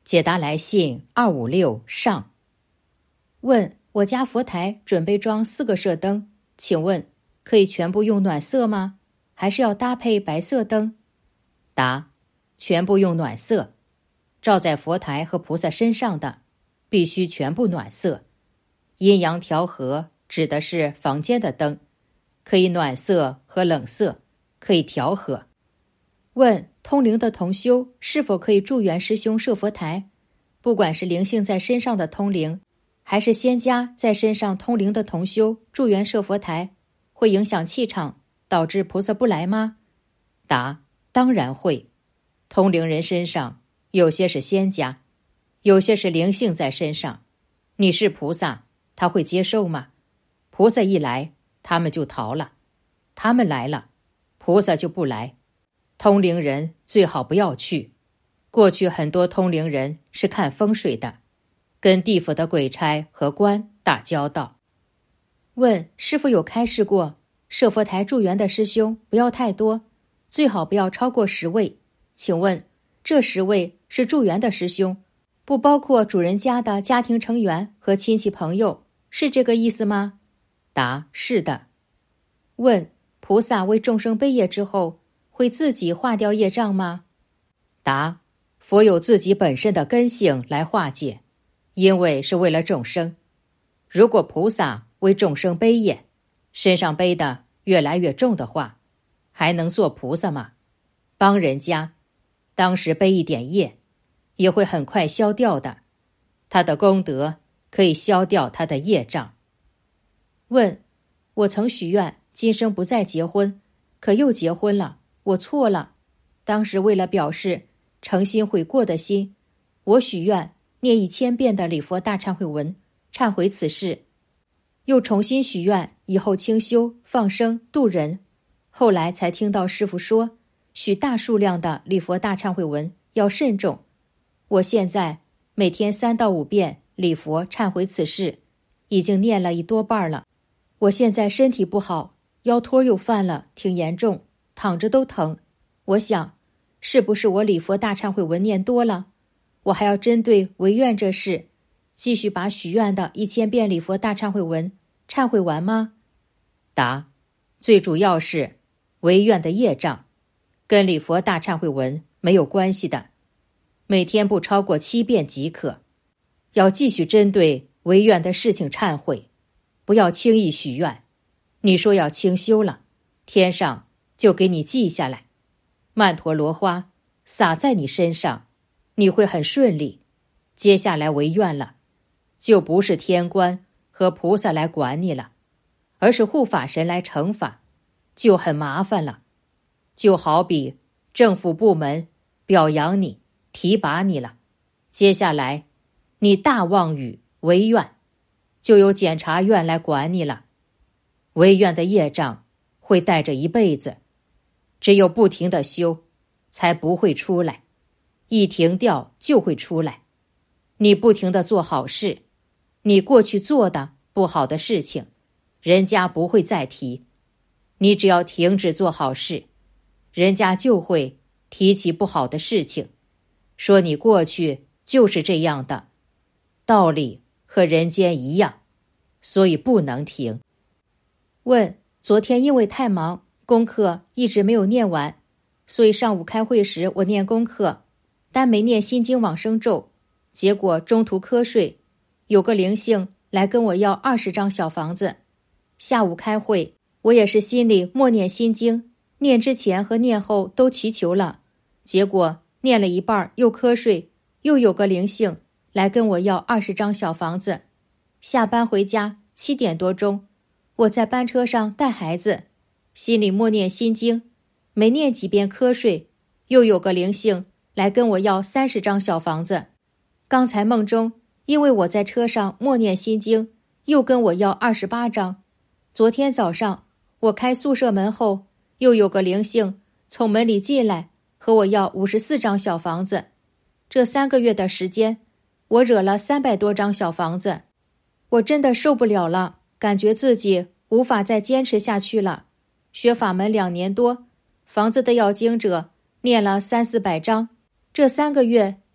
解答来信256上。问：我家佛台准备装4个射灯，请问可以全部用暖色吗？还是要搭配白色灯？答：全部用暖色。照在佛台和菩萨身上的，必须全部暖色。阴阳调和指的是房间的灯，可以暖色和冷色，可以调和。问：通灵的同修是否可以助缘师兄设佛台？不管是灵性在身上的通灵，还是仙家在身上通灵的同修助缘设佛台，会影响气场，导致菩萨不来吗？答：当然会。通灵人身上有些是仙家，有些是灵性在身上。你是菩萨，他会接受吗？菩萨一来，他们就逃了；他们来了，菩萨就不来。通灵人最好不要去。过去很多通灵人是看风水的，跟地府的鬼差和官打交道。问：师父有开示过，设佛台助缘的师兄不要太多，最好不要超过10位。请问这10位是助缘的师兄，不包括主人家的家庭成员和亲戚朋友，是这个意思吗？答：是的。问：菩萨为众生背业之后，会自己化掉业障吗？答：佛有自己本身的根性来化解，因为是为了众生。如果菩萨为众生背业，身上背的越来越重的话，还能做菩萨吗？帮人家，当时背一点业，也会很快消掉的。他的功德可以消掉他的业障。问：我曾许愿今生不再结婚，可又结婚了，我错了。当时为了表示诚心悔过的心，我许愿念1000遍的礼佛大忏悔文，忏悔此事。又重新许愿以后清修放生度人。后来才听到师父说，许大数量的礼佛大忏悔文要慎重。我现在每天3到5遍礼佛忏悔此事，已经念了1多半了。我现在身体不好，腰托又犯了，挺严重，躺着都疼。我想，是不是我礼佛大忏悔文念多了？我还要针对违愿这事，继续把许愿的1000遍礼佛大忏悔文忏悔完吗？答：最主要是违愿的业障，跟礼佛大忏悔文没有关系的。每天不超过7遍即可。要继续针对违愿的事情忏悔，不要轻易许愿。你说要清修了，天上就给你记下来，曼陀罗花洒在你身上，你会很顺利。接下来违愿了，就不是天官和菩萨来管你了，而是护法神来惩罚，就很麻烦了。就好比政府部门表扬你，提拔你了，接下来你大妄语违愿，就有检察院来管你了。违愿的业障会带着一辈子，只有不停地修，才不会出来。一停掉就会出来。你不停地做好事，你过去做的不好的事情，人家不会再提。你只要停止做好事，人家就会提起不好的事情，说你过去就是这样的。道理和人间一样，所以不能停。问：昨天因为太忙，功课一直没有念完，所以上午开会时我念功课，但没念心经往生咒，结果中途瞌睡，有个灵性来跟我要20张小房子。下午开会，我也是心里默念心经，念之前和念后都祈求了，结果念了一半又瞌睡，又有个灵性来跟我要20张小房子。下班回家7点多钟，我在班车上带孩子，心里默念心经，没念几遍瞌睡，又有个灵性来跟我要30张小房子。刚才梦中，因为我在车上默念心经，又跟我要28张。昨天早上我开宿舍门后，又有个灵性从门里进来，和我要54张小房子。这3个月的时间，我惹了300多张小房子。我真的受不了了，感觉自己无法再坚持下去了。学法门2年多，房子的要经者念了300-400张，这3个月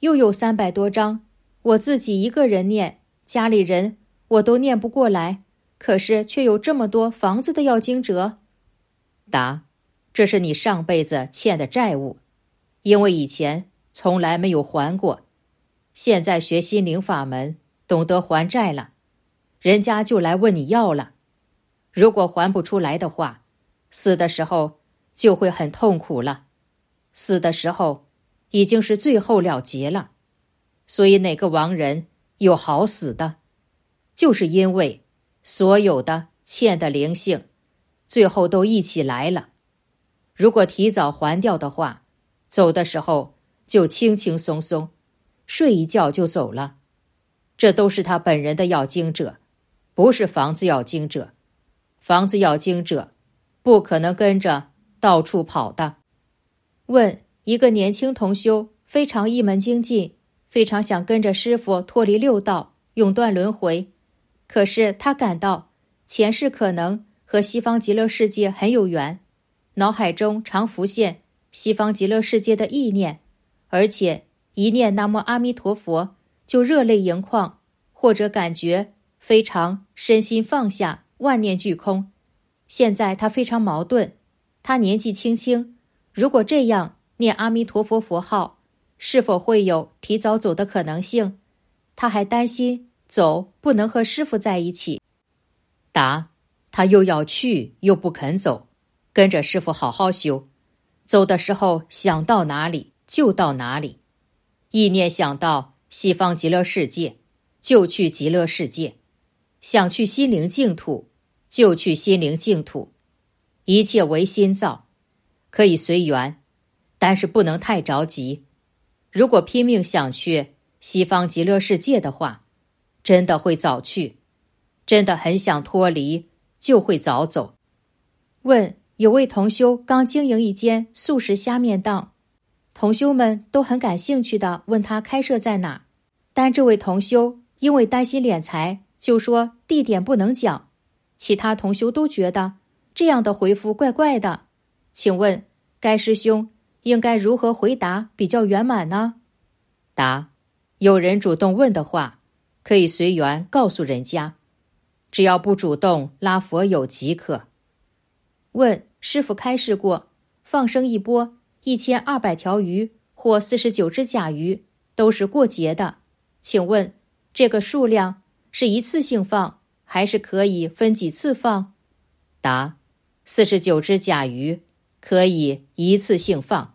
又有300多章，我自己一个人念，家里人我都念不过来，可是却有这么多房子的要经者。 答：这是你上辈子欠的债务，因为以前从来没有还过，现在学心灵法门，懂得还债了，人家就来问你要了。如果还不出来的话，死的时候就会很痛苦了，死的时候已经是最后了结了。所以哪个亡人有好死的，就是因为所有的欠的灵性最后都一起来了。如果提早还掉的话，走的时候就轻轻松松，睡一觉就走了。这都是他本人的要经者，不是房子要经者。房子要经者不可能跟着到处跑的。 问：一个年轻同修非常一门精进，非常想跟着师父脱离六道，永断轮回，可是他感到前世可能和西方极乐世界很有缘，脑海中常浮现西方极乐世界的意念，而且一念南无阿弥陀佛就热泪盈眶，或者感觉非常身心放下，万念俱空。现在他非常矛盾，他年纪轻轻，如果这样念阿弥陀佛佛号，是否会有提早走的可能性？他还担心走不能和师父在一起。 答：他又要去又不肯走，跟着师父好好修，走的时候想到哪里就到哪里，意念想到西方极乐世界就去极乐世界，想去心灵净土就去心灵净土，一切唯心造，可以随缘，但是不能太着急。如果拼命想去西方极乐世界的话，真的会早去，真的很想脱离，就会早走。 问：有位同修刚经营一间素食虾面档，同修们都很感兴趣地问他开设在哪，但这位同修因为担心敛财，就说地点不能讲。其他同修都觉得这样的回复怪怪的，请问该师兄应该如何回答比较圆满呢？ 答：有人主动问的话，可以随缘告诉人家，只要不主动拉佛友即可。 问：师父开示过，放生一波1200条鱼或49只甲鱼都是过节的，请问这个数量是一次性放，还是可以分几次放？ 答：49只甲鱼可以一次性放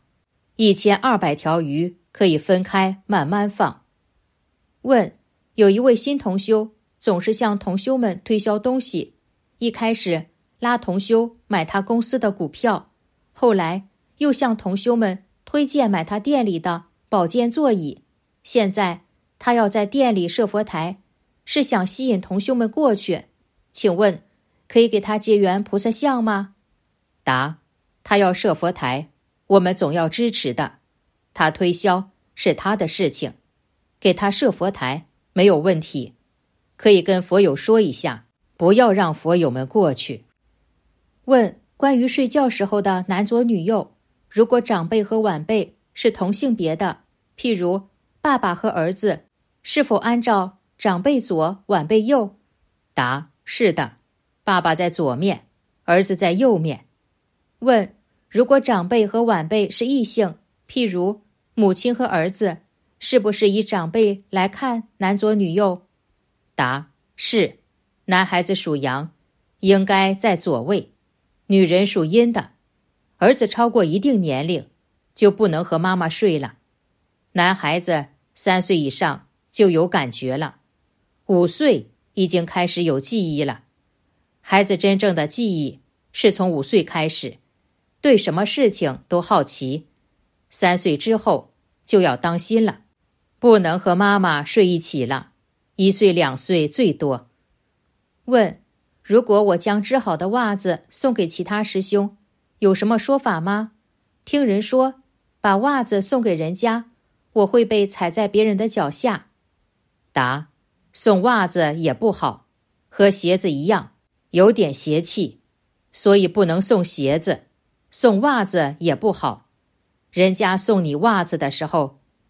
，1200条鱼可以分开慢慢放。 问：有一位新同修总是向同修们推销东西，一开始拉同修买他公司的股票，后来又向同修们推荐买他店里的保健座椅，现在他要在店里设佛台，是想吸引同修们过去，请问可以给他结缘菩萨像吗？ 答：他要设佛台，我们总要支持的，他推销是他的事情，给他设佛台没有问题，可以跟佛友说一下，不要让佛友们过去。 问：关于睡觉时候的男左女右，如果长辈和晚辈是同性别的，譬如爸爸和儿子，是否按照长辈左晚辈右？ 答：是的，爸爸在左面，儿子在右面。 问：如果长辈和晚辈是异性，譬如母亲和儿子，是不是以长辈来看男左女右？ 答：是，男孩子属阳，应该在左位，女人属阴的，儿子超过一定年龄就不能和妈妈睡了。男孩子3岁以上就有感觉了，5岁已经开始有记忆了。孩子真正的记忆是从5岁开始，对什么事情都好奇。3岁之后就要当心了，不能和妈妈睡一起了，1岁2岁最多。 问：如果我将织好的袜子送给其他师兄，有什么说法吗？听人说把袜子送给人家，我会被踩在别人的脚下。 答：送袜子也不好，和鞋子一样，有点邪气，所以不能送鞋子，送袜子也不好。人家送你袜子的时候，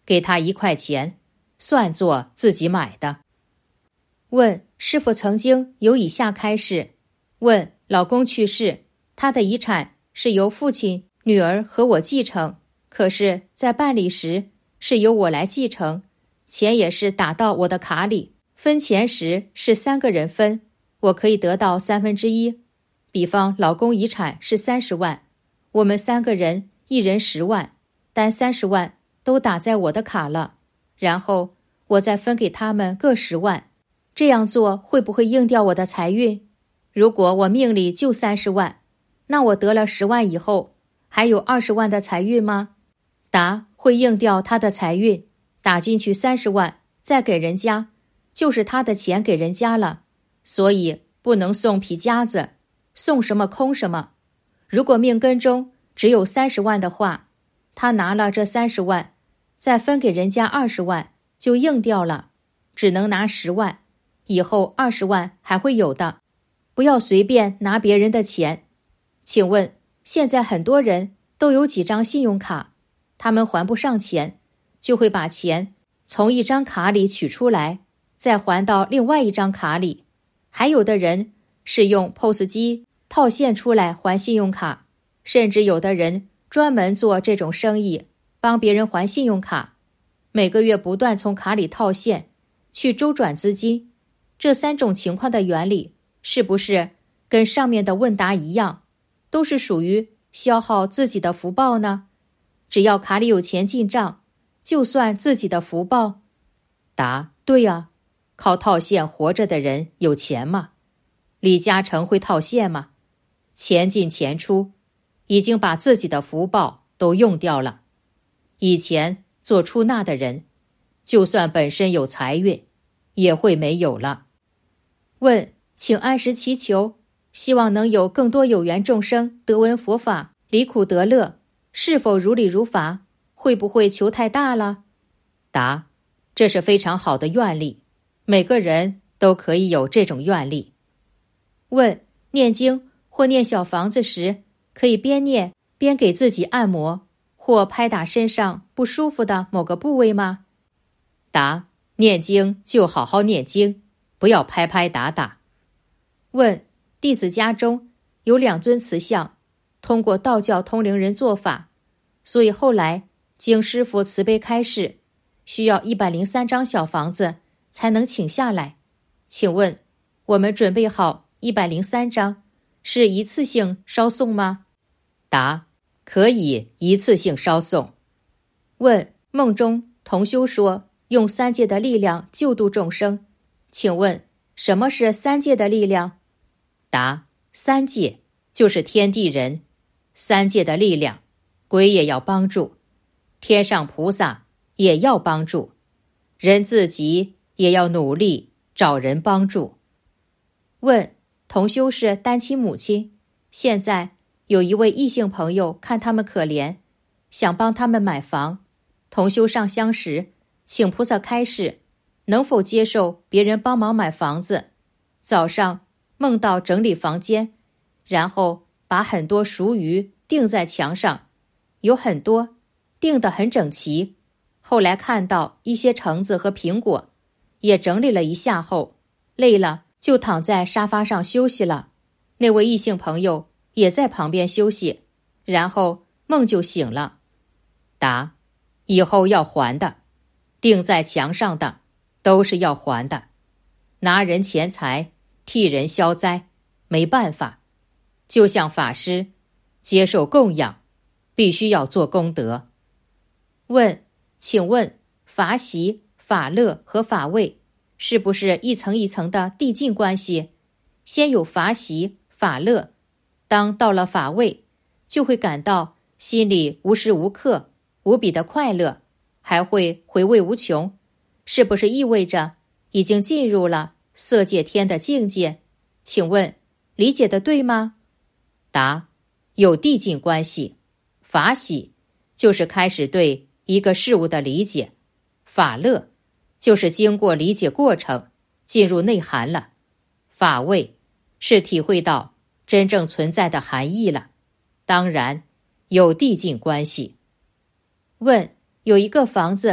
给他1块钱，算作自己买的。 问师父曾经有以下开示：问老公去世，他的遗产是由父亲、女儿和我继承，可是在办理时是由我来继承，钱也是打到我的卡里，分钱时是3个人分，我可以得到1/3。比方老公遗产是30万，我们3个人一人10万，但30万都打在我的卡了，然后我再分给他们各10万，这样做会不会应掉我的财运？如果我命里就30万，那我得了10万以后，还有20万的财运吗？答：会应掉他的财运，打进去30万，再给人家，就是他的钱给人家了，所以不能送皮夹子，送什么空什么。如果命根中只有30万的话，他拿了这30万，再分给人家20万，就应掉了，只能拿10万，以后20万还会有的。不要随便拿别人的钱。请问，现在很多人都有几张信用卡，他们还不上钱，就会把钱从一张卡里取出来，再还到另外一张卡里。还有的人是用 POS 机套现出来还信用卡，甚至有的人专门做这种生意，帮别人还信用卡，每个月不断从卡里套现，去周转资金。这3种情况的原理是不是跟上面的问答一样，都是属于消耗自己的福报呢？只要卡里有钱进账，就算自己的福报。 答：对啊，靠套现活着的人有钱吗？李嘉诚会套现吗？钱进钱出，已经把自己的福报都用掉了。以前做出纳的人，就算本身有财运，也会没有了。 问，请按时祈求，希望能有更多有缘众生得闻佛法，离苦得乐，是否如理如法？会不会求太大了？ 答：这是非常好的愿力，每个人都可以有这种愿力。 问，念经或念小房子时，可以边念边给自己按摩，或拍打身上不舒服的某个部位吗？ 答：念经就好好念经，不要拍拍打打。 问，弟子家中有2尊慈像，通过道教通灵人做法，所以后来经师父慈悲开示，需要103张小房子才能请下来。请问，我们准备好103张，是一次性烧送吗？ 答：可以一次性烧送。 问，梦中同修说用3界的力量救度众生，请问什么是3界的力量？ 答：3界就是天地人，3界的力量，鬼也要帮助，天上菩萨也要帮助，人自己也要努力找人帮助。 问，同修是单亲母亲，现在有一位异性朋友看他们可怜，想帮他们买房，同修上香时请菩萨开示，能否接受别人帮忙买房子。早上梦到整理房间，然后把很多熟鱼钉在墙上，有很多钉得很整齐。后来看到一些橙子和苹果，也整理了一下后，累了就躺在沙发上休息了。那位异性朋友也在旁边休息，然后梦就醒了。 答：以后要还的，钉在墙上的都是要还的，拿人钱财替人消灾，没办法。就像法师接受供养，必须要做功德。 问，请问法喜、法乐和法位是不是一层一层的递进关系？先有法喜、法乐，当到了法位，就会感到心里无时无刻无比的快乐，还会回味无穷，是不是意味着已经进入了色界天的境界？请问理解的对吗？ 答：有递进关系。法喜就是开始对一个事物的理解，法乐就是经过理解过程进入内涵了，法位是体会到真正存在的含义了，当然有递进关系。 问，有一个房子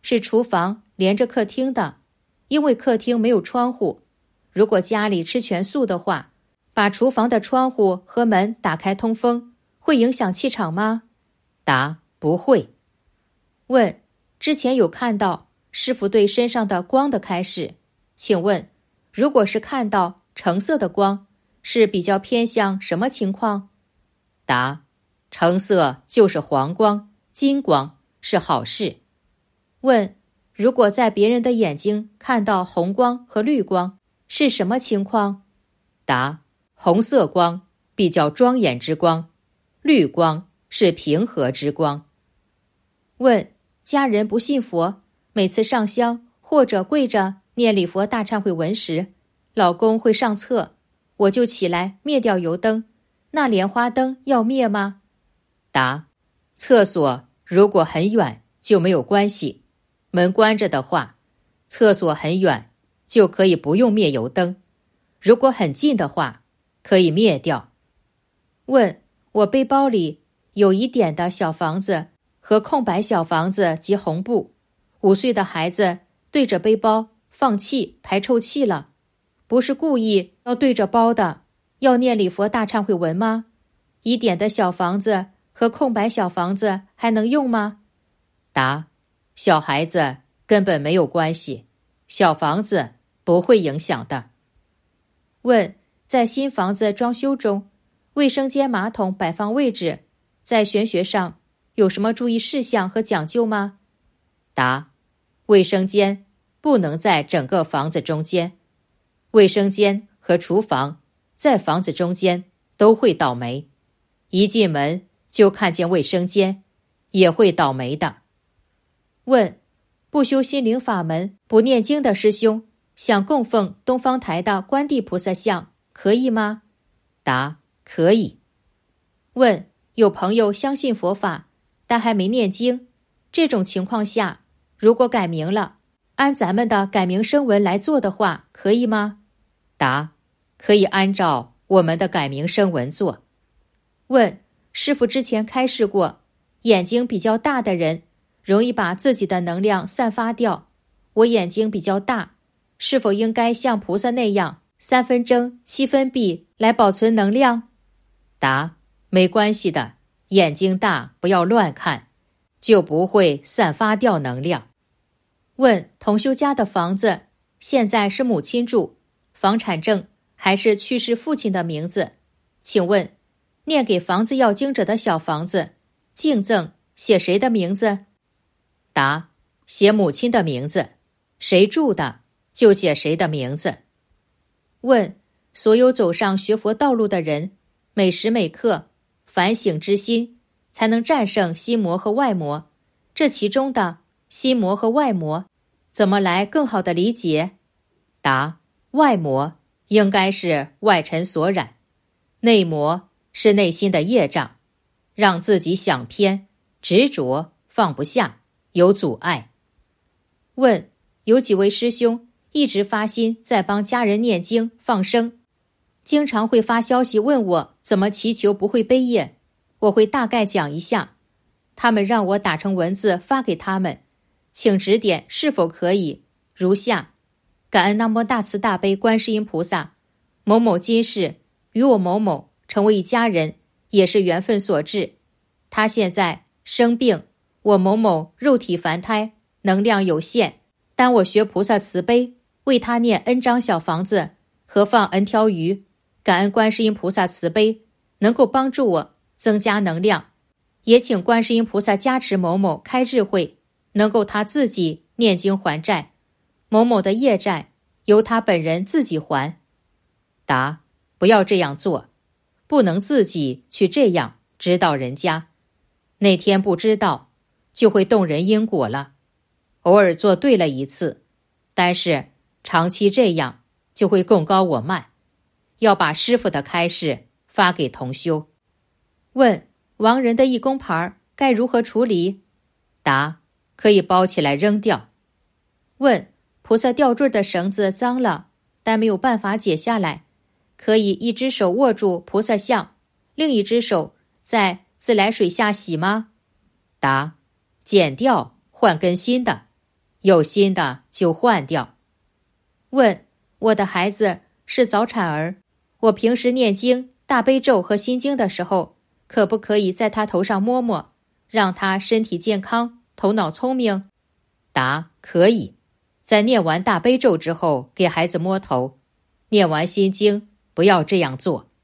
是厨房连着客厅的，因为客厅没有窗户。如果家里吃全素的话，把厨房的窗户和门打开通风，会影响气场吗？ 答：不会。 问：之前有看到师父对身上的光的开示，请问，如果是看到橙色的光，是比较偏向什么情况？ 答：橙色就是黄光、金光，是好事。 问：如果在别人的眼睛看到红光和绿光，是什么情况？ 答：红色光比较庄严之光，绿光是平和之光。 问：家人不信佛，每次上香或者跪着念礼佛大忏悔文时，老公会上厕，我就起来灭掉油灯，那莲花灯要灭吗？ 答：厕所如果很远就没有关系，门关着的话，厕所很远就可以不用灭油灯，如果很近的话，可以灭掉。 问：我背包里有1点的小房子和空白小房子及红布，5岁的孩子对着背包放气排臭气了，不是故意要对着包的，要念礼佛大忏悔文吗？1点的小房子和空白小房子还能用吗？ 答：小孩子根本没有关系，小房子不会影响的。 问：在新房子装修中，卫生间马桶摆放位置，在玄学上有什么注意事项和讲究吗？ 答：卫生间不能在整个房子中间，卫生间和厨房在房子中间都会倒霉，一进门就看见卫生间，也会倒霉的。 问：不修心灵法门、不念经的师兄，想供奉东方台的观地菩萨像，可以吗？ 答：可以。 问：有朋友相信佛法，但还没念经，这种情况下，如果改名了，按咱们的改名声文来做的话，可以吗？ 答：可以按照我们的改名声文做。 问：师父之前开示过，眼睛比较大的人容易把自己的能量散发掉，我眼睛比较大，是否应该像菩萨那样3分睁7分闭来保存能量？ 答：没关系的，眼睛大不要乱看，就不会散发掉能量。 问：同修家的房子现在是母亲住，房产证还是去世父亲的名字，请问念给房子要经者的小房子敬赠写谁的名字？ 答：写母亲的名字，谁住的就写谁的名字。 问：所有走上学佛道路的人，每时每刻反省之心，才能战胜心魔和外魔，这其中的心魔和外魔怎么来更好的理解？ 答：外魔应该是外尘所染，内魔是内心的业障，让自己想偏、执着、放不下，有阻碍。 问：有几位师兄一直发心在帮家人念经放生，经常会发消息问我怎么祈求不会背业，我会大概讲一下，他们让我打成文字发给他们，请指点是否可以。如下：感恩南无大慈大悲观世音菩萨，某某今世与我某某成为一家人，也是缘分所致。他现在生病，我某某肉体凡胎，能量有限，但我学菩萨慈悲，为他念 N 张小房子和放 N 条鱼，感恩观世音菩萨慈悲，能够帮助我增加能量，也请观世音菩萨加持某某开智慧，能够他自己念经还债，某某的业债由他本人自己还。 答：不要这样做，不能自己去这样指导人家，那天不知道就会动人因果了。偶尔做对了一次，但是长期这样就会供高我慢，要把师父的开示发给同修。 问：亡人的义工牌该如何处理？ 答：可以包起来扔掉。 问：菩萨吊坠的绳子脏了，但没有办法解下来，可以一只手握住菩萨像，另一只手在自来水下洗吗？ 答：剪掉，换根新的， 有新的就换掉。 问，我的孩子是早产儿，我平时念经、大悲咒和心经的时候，可不可以在他头上摸摸，让他身体健康，头脑聪明？ 答：可以。在念完大悲咒之后给孩子摸头，念完心经不要这样做。